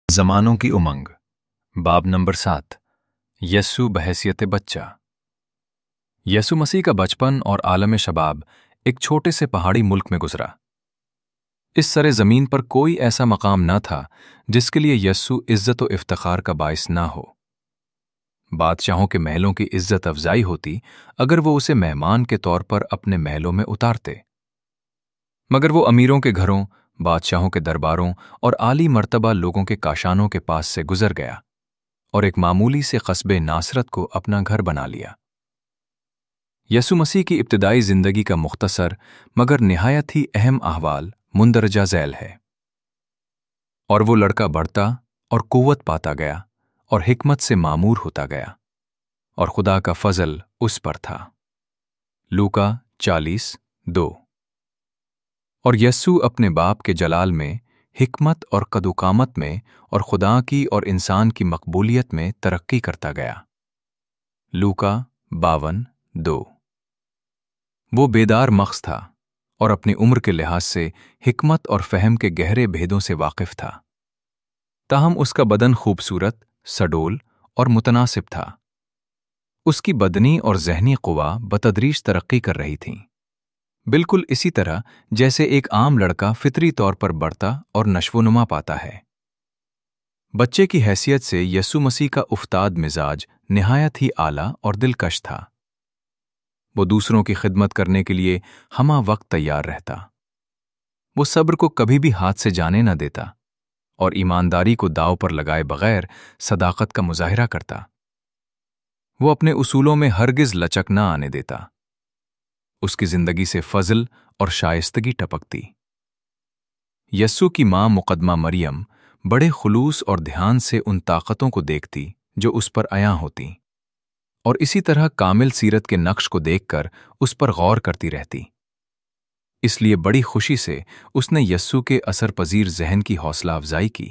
زمانوں کی امنگ باب نمبر 7 یسوع بحیثیت بچہ۔ یسوع مسیح کا بچپن اور عالم شباب ایک چھوٹے سے پہاڑی ملک میں گزرا۔ اس سرے زمین پر کوئی ایسا مقام نہ تھا جس کے لیے یسوع عزت و افتخار کا باعث نہ ہو۔ بادشاہوں کے محلوں کی عزت افزائی ہوتی اگر وہ اسے مہمان کے طور پر اپنے محلوں میں اتارتے، مگر وہ امیروں کے گھروں، بادشاہوں کے درباروں اور عالی مرتبہ لوگوں کے کاشانوں کے پاس سے گزر گیا اور ایک معمولی سے قصبے ناصرت کو اپنا گھر بنا لیا۔ یسوع مسیح کی ابتدائی زندگی کا مختصر مگر نہایت ہی اہم احوال مندرجہ ذیل ہے، اور وہ لڑکا بڑھتا اور قوت پاتا گیا اور حکمت سے معمور ہوتا گیا، اور خدا کا فضل اس پر تھا۔ لوکا 40:2۔ اور یسوع اپنے باپ کے جلال میں، حکمت اور قدوقامت میں اور خدا کی اور انسان کی مقبولیت میں ترقی کرتا گیا۔ لوکا 52:2۔ وہ بیدار مغز تھا اور اپنی عمر کے لحاظ سے حکمت اور فہم کے گہرے بھیدوں سے واقف تھا، تاہم اس کا بدن خوبصورت، سڈول اور متناسب تھا۔ اس کی بدنی اور ذہنی قوا بتدریج ترقی کر رہی تھیں، بالکل اسی طرح جیسے ایک عام لڑکا فطری طور پر بڑھتا اور نشو و نما پاتا ہے۔ بچے کی حیثیت سے یسوع مسیح کا افتاد مزاج نہایت ہی اعلیٰ اور دلکش تھا۔ وہ دوسروں کی خدمت کرنے کے لیے ہمہ وقت تیار رہتا۔ وہ صبر کو کبھی بھی ہاتھ سے جانے نہ دیتا اور ایمانداری کو داؤ پر لگائے بغیر صداقت کا مظاہرہ کرتا۔ وہ اپنے اصولوں میں ہرگز لچک نہ آنے دیتا۔ اس کی زندگی سے فضل اور شائستگی ٹپکتی۔ یسوع کی ماں مقدمہ مریم بڑے خلوص اور دھیان سے ان طاقتوں کو دیکھتی جو اس پر عیاں ہوتی، اور اسی طرح کامل سیرت کے نقش کو دیکھ کر اس پر غور کرتی رہتی۔ اس لیے بڑی خوشی سے اس نے یسوع کے اثر پذیر ذہن کی حوصلہ افزائی کی۔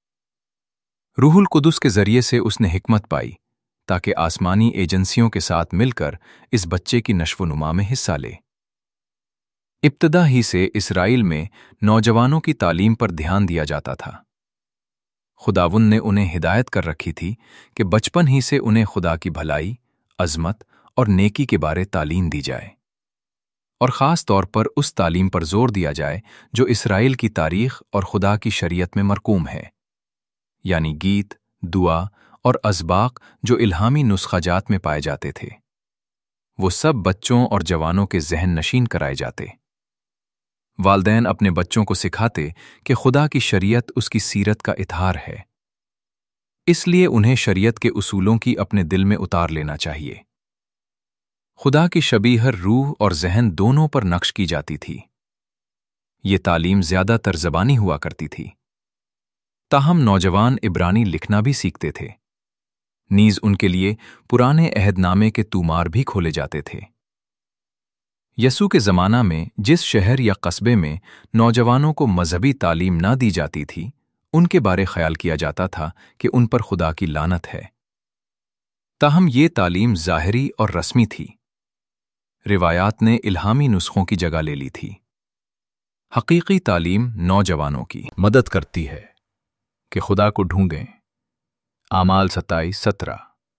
روح القدس کے ذریعے سے اس نے حکمت پائی تاکہ آسمانی ایجنسیوں کے ساتھ مل کر اس بچے کی نشو و نما میں حصہ لے۔ ابتدا ہی سے اسرائیل میں نوجوانوں کی تعلیم پر دھیان دیا جاتا تھا۔ خداوند نے انہیں ہدایت کر رکھی تھی کہ بچپن ہی سے انہیں خدا کی بھلائی، عظمت اور نیکی کے بارے تعلیم دی جائے، اور خاص طور پر اس تعلیم پر زور دیا جائے جو اسرائیل کی تاریخ اور خدا کی شریعت میں مرقوم ہے، یعنی گیت، دعا اور اسباق جو الہامی نسخہ جات میں پائے جاتے تھے۔ وہ سب بچوں اور جوانوں کے ذہن نشین کرائے جاتے۔ والدین اپنے بچوں کو سکھاتے کہ خدا کی شریعت اس کی سیرت کا اظہار ہے، اس لیے انہیں شریعت کے اصولوں کی اپنے دل میں اتار لینا چاہیے۔ خدا کی شبیہ روح اور ذہن دونوں پر نقش کی جاتی تھی۔ یہ تعلیم زیادہ تر زبانی ہوا کرتی تھی، تاہم نوجوان عبرانی لکھنا بھی سیکھتے تھے، نیز ان کے لیے پرانے عہد نامے کے تومار بھی کھولے جاتے تھے۔ یسوع کے زمانہ میں جس شہر یا قصبے میں نوجوانوں کو مذہبی تعلیم نہ دی جاتی تھی، ان کے بارے خیال کیا جاتا تھا کہ ان پر خدا کی لعنت ہے۔ تاہم یہ تعلیم ظاہری اور رسمی تھی۔ روایات نے الہامی نسخوں کی جگہ لے لی تھی۔ حقیقی تعلیم نوجوانوں کی مدد کرتی ہے کہ خدا کو ڈھونڈیں۔ اعمال 27:17۔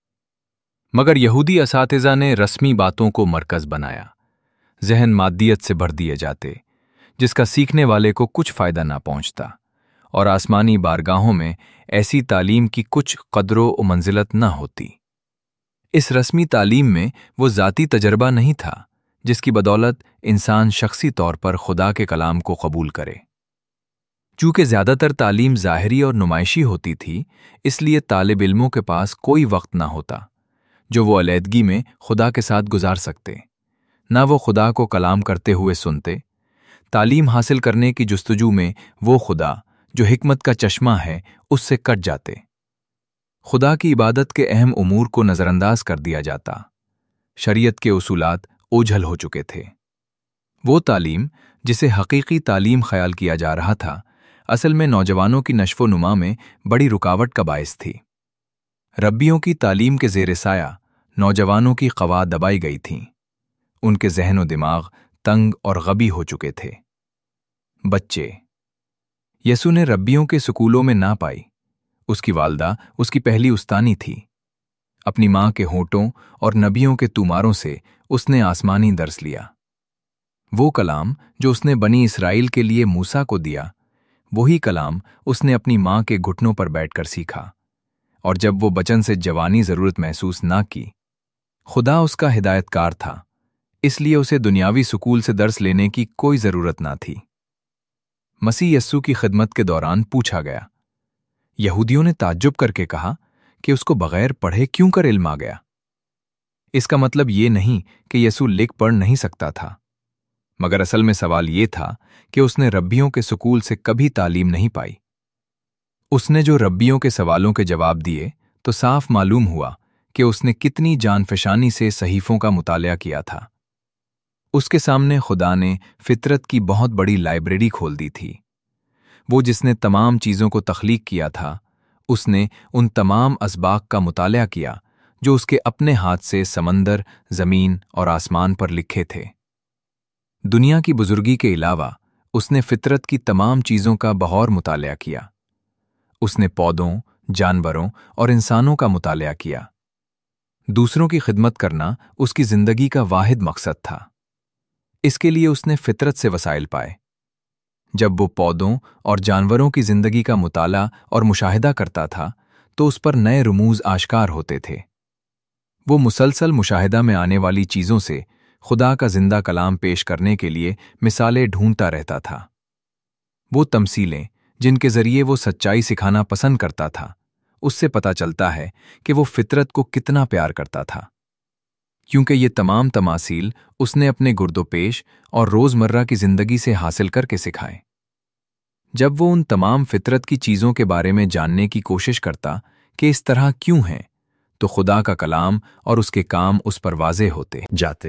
مگر یہودی اساتذہ نے رسمی باتوں کو مرکز بنایا، ذہن مادیت سے بھر دیے جاتے، جس کا سیکھنے والے کو کچھ فائدہ نہ پہنچتا، اور آسمانی بارگاہوں میں ایسی تعلیم کی کچھ قدر و منزلت نہ ہوتی۔ اس رسمی تعلیم میں وہ ذاتی تجربہ نہیں تھا جس کی بدولت انسان شخصی طور پر خدا کے کلام کو قبول کرے۔ چونکہ زیادہ تر تعلیم ظاہری اور نمائشی ہوتی تھی، اس لیے طالب علموں کے پاس کوئی وقت نہ ہوتا جو وہ علیحدگی میں خدا کے ساتھ گزار سکتے، نہ وہ خدا کو کلام کرتے ہوئے سنتے۔ تعلیم حاصل کرنے کی جستجو میں وہ خدا جو حکمت کا چشمہ ہے اس سے کٹ جاتے۔ خدا کی عبادت کے اہم امور کو نظر انداز کر دیا جاتا۔ شریعت کے اصولات اوجھل ہو چکے تھے۔ وہ تعلیم جسے حقیقی تعلیم خیال کیا جا رہا تھا، اصل میں نوجوانوں کی نشو و نما میں بڑی رکاوٹ کا باعث تھی۔ ربیوں کی تعلیم کے زیر سایہ نوجوانوں کی قوا دبائی گئی تھیں۔ ان کے ذہن و دماغ تنگ اور غبی ہو چکے تھے۔ بچے یسوع نے ربیوں کے سکولوں میں نہ پائی، اس کی والدہ اس کی پہلی استانی تھی۔ اپنی ماں کے ہونٹوں اور نبیوں کے توماروں سے اس نے آسمانی درس لیا۔ وہ کلام جو اس نے بنی اسرائیل کے لیے موسیٰ کو دیا، وہی کلام اس نے اپنی ماں کے گھٹنوں پر بیٹھ کر سیکھا، اور جب وہ بچن سے جوانی ضرورت محسوس نہ کی، خدا اس کا ہدایت کار تھا، اس لیے اسے دنیاوی سکول سے درس لینے کی کوئی ضرورت نہ تھی۔ مسیح یسوع کی خدمت کے دوران پوچھا گیا۔ یہودیوں نے تعجب کر کے کہا کہ اس کو بغیر پڑھے کیوں کر علم آ گیا؟ اس کا مطلب یہ نہیں کہ یسوع لکھ پڑھ نہیں سکتا تھا، مگر اصل میں سوال یہ تھا کہ اس نے ربیوں کے سکول سے کبھی تعلیم نہیں پائی۔ اس نے جو ربیوں کے سوالوں کے جواب دیے تو صاف معلوم ہوا کہ اس نے کتنی جان فشانی سے صحیفوں کا مطالعہ کیا تھا۔ اس کے سامنے خدا نے فطرت کی بہت بڑی لائبریری کھول دی تھی۔ وہ جس نے تمام چیزوں کو تخلیق کیا تھا، اس نے ان تمام اسباق کا مطالعہ کیا جو اس کے اپنے ہاتھ سے سمندر، زمین اور آسمان پر لکھے تھے۔ دنیا کی بزرگی کے علاوہ اس نے فطرت کی تمام چیزوں کا بغور مطالعہ کیا۔ اس نے پودوں، جانوروں اور انسانوں کا مطالعہ کیا۔ دوسروں کی خدمت کرنا اس کی زندگی کا واحد مقصد تھا۔ اس کے لیے اس نے فطرت سے وسائل پائے۔ جب وہ پودوں اور جانوروں کی زندگی کا مطالعہ اور مشاہدہ کرتا تھا تو اس پر نئے رموز آشکار ہوتے تھے۔ وہ مسلسل مشاہدہ میں آنے والی چیزوں سے خدا کا زندہ کلام پیش کرنے کے لیے مثالیں ڈھونڈتا رہتا تھا۔ وہ تمثیلیں جن کے ذریعے وہ سچائی سکھانا پسند کرتا تھا، اس سے پتہ چلتا ہے کہ وہ فطرت کو کتنا پیار کرتا تھا، کیونکہ یہ تمام تماثیل اس نے اپنے گرد و پیش اور روزمرہ کی زندگی سے حاصل کر کے سکھائے۔ جب وہ ان تمام فطرت کی چیزوں کے بارے میں جاننے کی کوشش کرتا کہ اس طرح کیوں ہیں، تو خدا کا کلام اور اس کے کام اس پر واضح ہوتے جاتے۔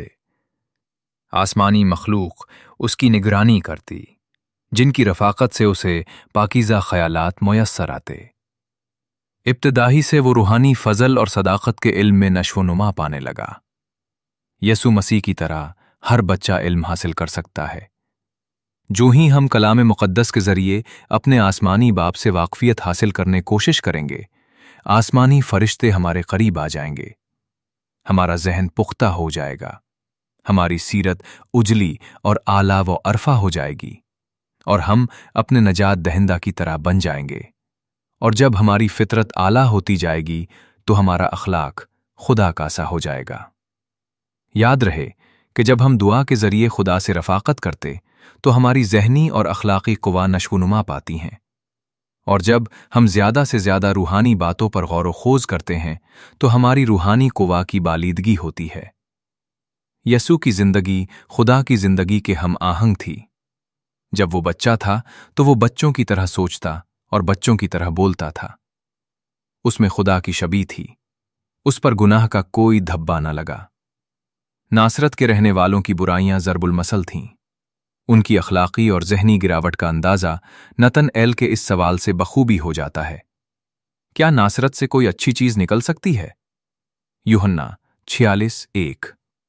آسمانی مخلوق اس کی نگرانی کرتی، جن کی رفاقت سے اسے پاکیزہ خیالات میسر آتے۔ ابتدائی سے وہ روحانی فضل اور صداقت کے علم میں نشو و نما پانے لگا۔ یسوع مسیح کی طرح ہر بچہ علم حاصل کر سکتا ہے۔ جو ہی ہم کلام مقدس کے ذریعے اپنے آسمانی باپ سے واقفیت حاصل کرنے کوشش کریں گے، آسمانی فرشتے ہمارے قریب آ جائیں گے، ہمارا ذہن پختہ ہو جائے گا، ہماری سیرت اجلی اور اعلیٰ و عرفہ ہو جائے گی، اور ہم اپنے نجات دہندہ کی طرح بن جائیں گے۔ اور جب ہماری فطرت اعلیٰ ہوتی جائے گی تو ہمارا اخلاق خدا کا سا ہو جائے گا۔ یاد رہے کہ جب ہم دعا کے ذریعے خدا سے رفاقت کرتے تو ہماری ذہنی اور اخلاقی قوا نشو و نما پاتی ہیں، اور جب ہم زیادہ سے زیادہ روحانی باتوں پر غور و خوض کرتے ہیں تو ہماری روحانی قوا کی بالیدگی ہوتی ہے۔ یسوع کی زندگی خدا کی زندگی کے ہم آہنگ تھی۔ جب وہ بچہ تھا تو وہ بچوں کی طرح سوچتا اور بچوں کی طرح بولتا تھا۔ اس میں خدا کی شبیہ تھی، اس پر گناہ کا کوئی دھبا نہ لگا۔ ناصرت کے رہنے والوں کی برائیاں ضرب المثل تھیں۔ ان کی اخلاقی اور ذہنی گراوٹ کا اندازہ نتن ایل کے اس سوال سے بخوبی ہو جاتا ہے، کیا ناصرت سے کوئی اچھی چیز نکل سکتی ہے؟ یوحنا 46:1۔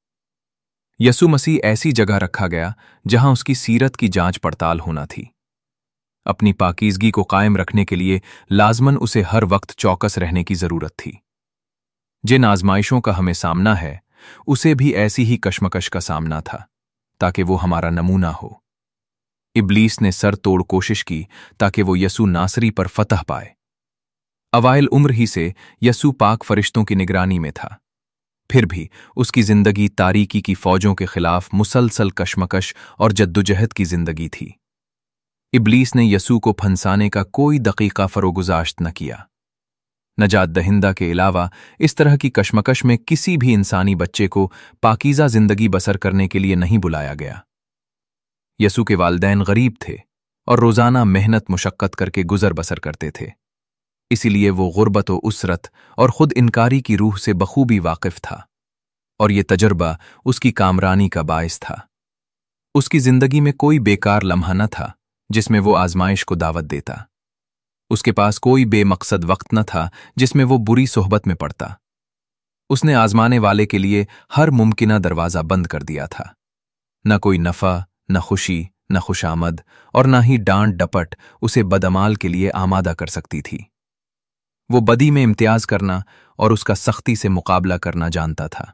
یسوع مسیح ایسی جگہ رکھا گیا جہاں اس کی سیرت کی جانچ پڑتال ہونا تھی۔ اپنی پاکیزگی کو قائم رکھنے کے لیے لازماً اسے ہر وقت چوکس رہنے کی ضرورت تھی۔ جن آزمائشوں کا ہمیں سامنا ہے، اسے بھی ایسی ہی کشمکش کا سامنا تھا، تاکہ وہ ہمارا نمونہ ہو۔ ابلیس نے سر توڑ کوشش کی تاکہ وہ یسوع ناصری پر فتح پائے۔ اوائل عمر ہی سے یسوع پاک فرشتوں کی نگرانی میں تھا، پھر بھی اس کی زندگی تاریکی کی فوجوں کے خلاف مسلسل کشمکش اور جدوجہد کی زندگی تھی۔ ابلیس نے یسوع کو پھنسانے کا کوئی دقیقہ فروگزاشت نہ کیا۔ نجات دہندہ کے علاوہ اس طرح کی کشمکش میں کسی بھی انسانی بچے کو پاکیزہ زندگی بسر کرنے کے لیے نہیں بلایا گیا۔ یسوع کے والدین غریب تھے اور روزانہ محنت مشقت کر کے گزر بسر کرتے تھے، اسی لیے وہ غربت و اسرت اور خود انکاری کی روح سے بخوبی واقف تھا، اور یہ تجربہ اس کی کامرانی کا باعث تھا۔ اس کی زندگی میں کوئی بیکار لمحہ نہ تھا جس میں وہ آزمائش کو دعوت دیتا۔ اس کے پاس کوئی بے مقصد وقت نہ تھا جس میں وہ بری صحبت میں پڑتا۔ اس نے آزمانے والے کے لیے ہر ممکنہ دروازہ بند کر دیا تھا۔ نہ کوئی نفع، نہ خوشی، نہ خوشامد، اور نہ ہی ڈانٹ ڈپٹ اسے بدعمال کے لیے آمادہ کر سکتی تھی۔ वो बदी में इम्तियाज करना और उसका सख्ती से मुकाबला करना जानता था।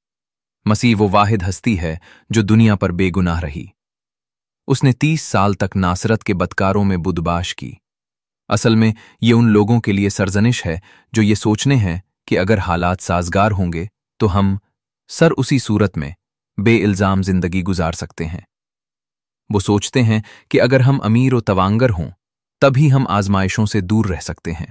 मसीह वो वाहिद हस्ती है जो दुनिया पर बेगुनाह रही। उसने 30 साल तक नासरत के बदकारों में बुदबाश की। असल में ये उन लोगों के लिए सरजनिश है जो ये सोचने हैं कि अगर हालात साजगार होंगे तो हम सर उसी सूरत में बेइल्जाम जिंदगी गुजार सकते हैं। वो सोचते हैं कि अगर हम अमीर व तवांगर हों तभी हम आजमाइशों से दूर रह सकते हैं।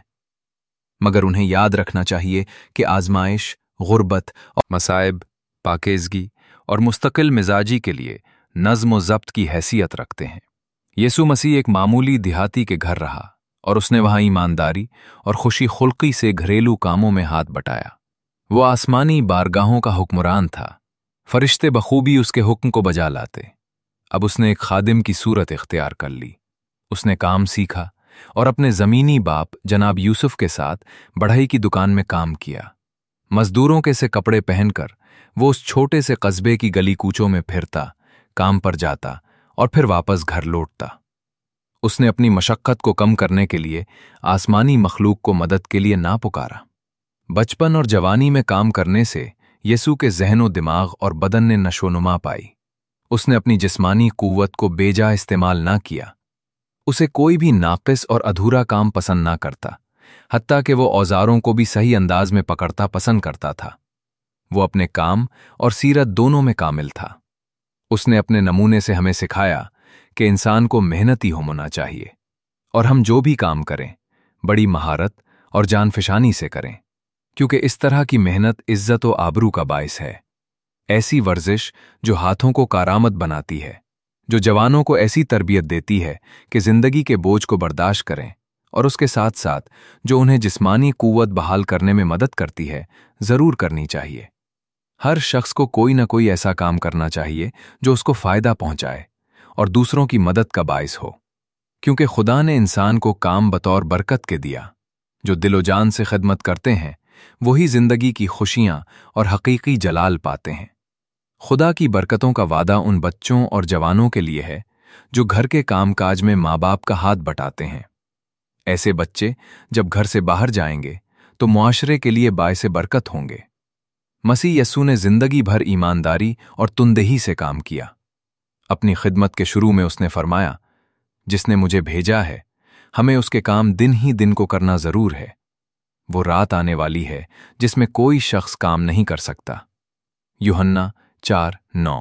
मगर उन्हें याद रखना चाहिए कि आजमाइश, गुर्बत और मसाइब पाकीज़गी और मुस्तकिल मिजाजी के लिए नज़्म व ज़ब्त की हैसियत रखते हैं। यीशु मसीह एक मामूली देहाती के घर रहा और उसने वहां ईमानदारी और खुशी खुल्की से घरेलू कामों में हाथ बटाया। वो आसमानी बारगाहों का हुक्मरान था। फरिश्ते बखूबी उसके हुक्म को बजा लाते। अब उसने एक खादिम की सूरत इख्तियार कर ली। उसने काम सीखा और अपने ज़मीनी बाप जनाब यूसुफ के साथ बढ़ई की दुकान में काम किया। मजदूरों के से कपड़े पहनकर वो उस छोटे से कस्बे की गली कूचों में फिरता, काम पर जाता और फिर वापस घर लौटता। उसने अपनी मशक्क़त को कम करने के लिए आसमानी मखलूक को मदद के लिए ना पुकारा। बचपन और जवानी में काम करने से यीशु के ज़हन दिमाग और बदन ने नशोनुमा पाई। उसने अपनी जिस्मानी कुव्वत को बेजा इस्तेमाल ना किया। उसे कोई भी नाक़िस और अधूरा काम पसंद ना करता, हत्ता कि वो औजारों को भी सही अंदाज में पकड़ता पसंद करता था। वो अपने काम और सीरत दोनों में कामिल था। उसने अपने नमूने से हमें सिखाया कि इंसान को मेहनती होना चाहिए और हम जो भी काम करें बड़ी महारत और जानफिशानी से करें, क्योंकि इस तरह की मेहनत इज्जत व आबरू का बाइस है। ऐसी वर्जिश जो हाथों को कारामद बनाती है, जो जवानों को ऐसी तरबियत देती है कि जिंदगी के बोझ को बर्दाश्त करें और उसके साथ साथ जो उन्हें जिस्मानी कुव्वत बहाल करने में मदद करती है, जरूर करनी चाहिए। हर शख्स को कोई ना कोई ऐसा काम करना चाहिए जो उसको फायदा पहुंचाए और दूसरों की मदद का बाइस हो, क्योंकि खुदा ने इंसान को काम बतौर बरकत के दिया। जो दिलो जान से खिदमत करते हैं वही जिंदगी की खुशियां और हकीकी जलाल पाते हैं। खुदा की बरकतों का वादा उन बच्चों और जवानों के लिए है जो घर के कामकाज में माँ बाप का हाथ बटाते हैं। ऐसे बच्चे जब घर से बाहर जाएंगे तो मुआशरे के लिए बाइसे बरकत होंगे। मसीह यस्सू ने जिंदगी भर ईमानदारी और तुंदेही से काम किया। अपनी खिदमत के शुरू में उसने फरमाया, जिसने मुझे भेजा है हमें उसके काम दिन ही दिन को करना जरूर है। वो रात आने वाली है जिसमें कोई शख्स काम नहीं कर सकता। यूहन्ना 4:9।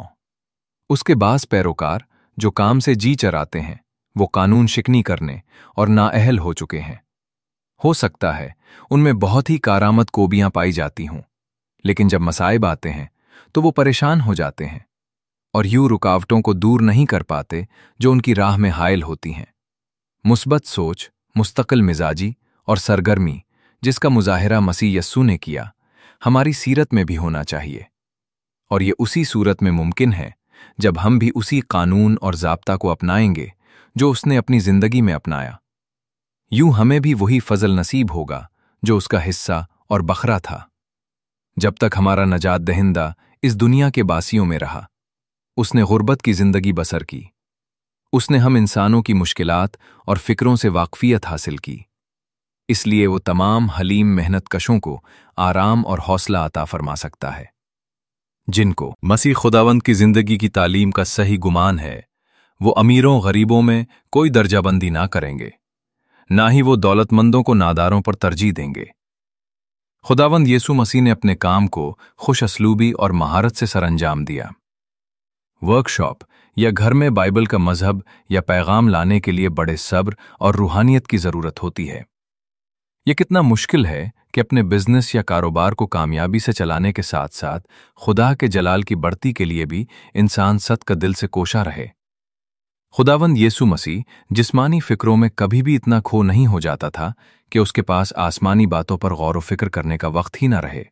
उसके बास पैरोकार जो काम से जी चराते हैं वो कानून शिकनी करने और नाअहल हो चुके हैं। हो सकता है उनमें बहुत ही कारामद कोबियां पाई जाती हों, लेकिन जब मसाइब आते हैं तो वो परेशान हो जाते हैं और यूं रुकावटों को दूर नहीं कर पाते जो उनकी राह में हायल होती हैं। मुस्बत सोच, मुस्तकिल मिजाजी और सरगर्मी जिसका मुजाहिरा मसीह यस्सू ने किया, हमारी सीरत में भी होना चाहिए। और ये उसी सूरत में मुमकिन है जब हम भी उसी कानून और ज़ाब्ता को अपनाएंगे जो उसने अपनी जिंदगी में अपनाया। यूं हमें भी वही फजल नसीब होगा जो उसका हिस्सा और बखरा था। जब तक हमारा नजात दहिंदा इस दुनिया के बासियों में रहा, उसने गुर्बत की जिंदगी बसर की। उसने हम इंसानों की मुश्किलात और फिक्रों से वाकफियत हासिल की। इसलिए वो तमाम हलीम मेहनतकशों को आराम और हौसला अता फरमा सकता है। जिनको मसीह खुदावंद की जिंदगी की तालीम का सही गुमान है, वो अमीरों गरीबों में कोई दर्जाबंदी ना करेंगे, ना ही वो दौलतमंदों को नादारों पर तरजीह देंगे। खुदावंद यीशु मसीह ने अपने काम को खुश असलूबी और महारत से सरअंजाम दिया। वर्कशॉप या घर में बाइबल का मजहब या पैगाम लाने के लिए बड़े सब्र और रूहानियत की जरूरत होती है। यह कितना मुश्किल है कि अपने बिजनेस या कारोबार को कामयाबी से चलाने के साथ साथ खुदा के जलाल की बढ़ती के लिए भी इंसान सत का दिल से कोशा रहे। खुदावंद यीशु मसीह जिस्मानी फिक्रों में कभी भी इतना खो नहीं हो जाता था कि उसके पास आसमानी बातों पर गौर व फिक्र करने का वक्त ही न रहे।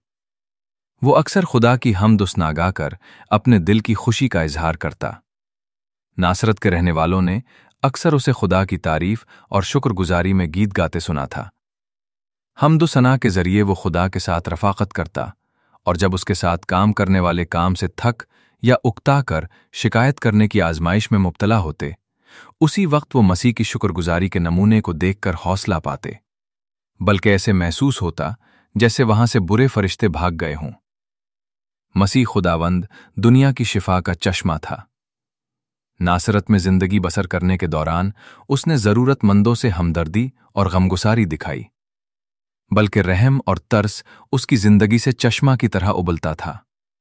वो अक्सर खुदा की हमद सुना गाकर अपने दिल की खुशी का इजहार करता। नासरत के रहने वालों ने अक्सर उसे खुदा की तारीफ और शुक्रगुजारी में गीत गाते सुना था। हमद सना के जरिए वो खुदा के साथ रफाकत करता और जब उसके साथ काम करने वाले काम से थक या उकता कर शिकायत करने की आजमाइश में मुब्तला होते, उसी वक्त वो मसीह की शुक्रगुजारी के नमूने को देखकर हौसला पाते। बल्कि ऐसे महसूस होता जैसे वहां से बुरे फरिश्ते भाग गए हों। मसीह खुदावंद दुनिया की शिफा का चश्मा था। नासरत में जिंदगी बसर करने के दौरान उसने जरूरतमंदों से हमदर्दी और गमगुसारी दिखाई, बल्कि रहम और तरस उसकी जिंदगी से चश्मा की तरह उबलता था।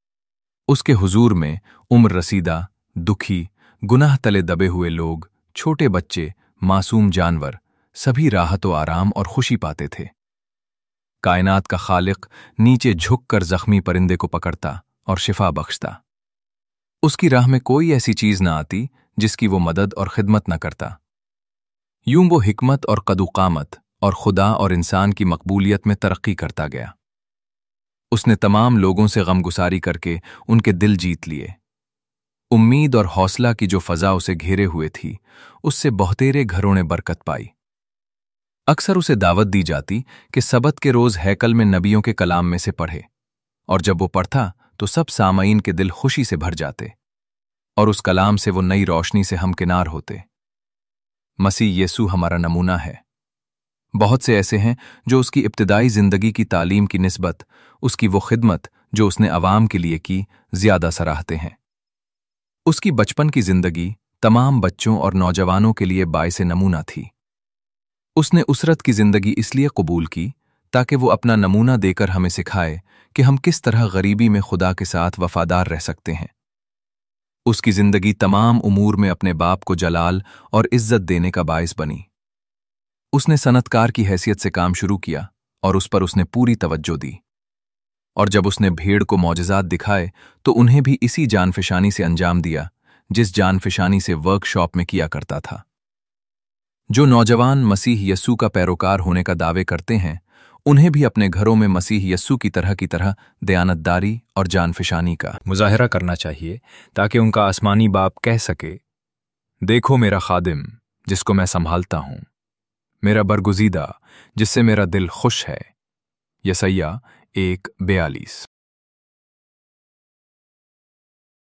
उसके हुजूर में उम्र रसीदा, दुखी, गुनाह तले दबे हुए लोग, छोटे बच्चे, मासूम जानवर सभी राहत व आराम और खुशी पाते थे। कायनात का खालिक नीचे झुककर जख्मी परिंदे को पकड़ता और शिफा बख्शता। उसकी राह में कोई ऐसी चीज न आती जिसकी वो मदद और खिदमत न करता। यूं वो हिकमत और कदुकामत और खुदा और इंसान की मकबूलियत में तरक्की करता गया। उसने तमाम लोगों से गमगुसारी करके उनके दिल जीत लिए। उम्मीद और हौसला की जो फजा उसे घेरे हुए थी, उससे बहुतेरे घरों ने बरकत पाई। अक्सर उसे दावत दी जाती कि सबत के रोज हैकल में नबियों के कलाम में से पढ़े, और जब वो पढ़ता तो सब सामईन के दिल खुशी से भर जाते और उस कलाम से वो नई रोशनी से हमकिनार होते। मसीह यीशु हमारा नमूना है। बहुत से ऐसे हैं जो उसकी इब्तिदाई जिंदगी की तालीम की निस्बत उसकी वो खिदमत जो उसने अवाम के लिए की ज्यादा सराहते हैं। उसकी बचपन की जिंदगी तमाम बच्चों और नौजवानों के लिए बाइसे नमूना थी। उसने उसरत की जिंदगी इसलिए कबूल की ताकि वो अपना नमूना देकर हमें सिखाए कि हम किस तरह गरीबी में खुदा के साथ वफादार रह सकते हैं। उसकी जिंदगी तमाम उमूर में अपने बाप को जलाल और इज्जत देने का बाइस बनी। उसने सनतकार की हैसियत से काम शुरू किया और उस पर उसने पूरी तवज्जो दी, और जब उसने भीड़ को मौजज़ात दिखाए तो उन्हें भी इसी जानफिशानी से अंजाम दिया जिस जानफिशानी से वर्कशॉप में किया करता था। जो नौजवान मसीह यस्सू का पैरोकार होने का दावे करते हैं, उन्हें भी अपने घरों में मसीह यस्सू की तरह दयानतदारी और जानफिशानी का मुजाहिरा करना चाहिए, ताकि उनका आसमानी बाप कह सके, देखो मेरा खादिम जिसको मैं संभालता हूं, मेरा बरगुजीदा जिससे मेरा दिल खुश है। यसाया 1:42।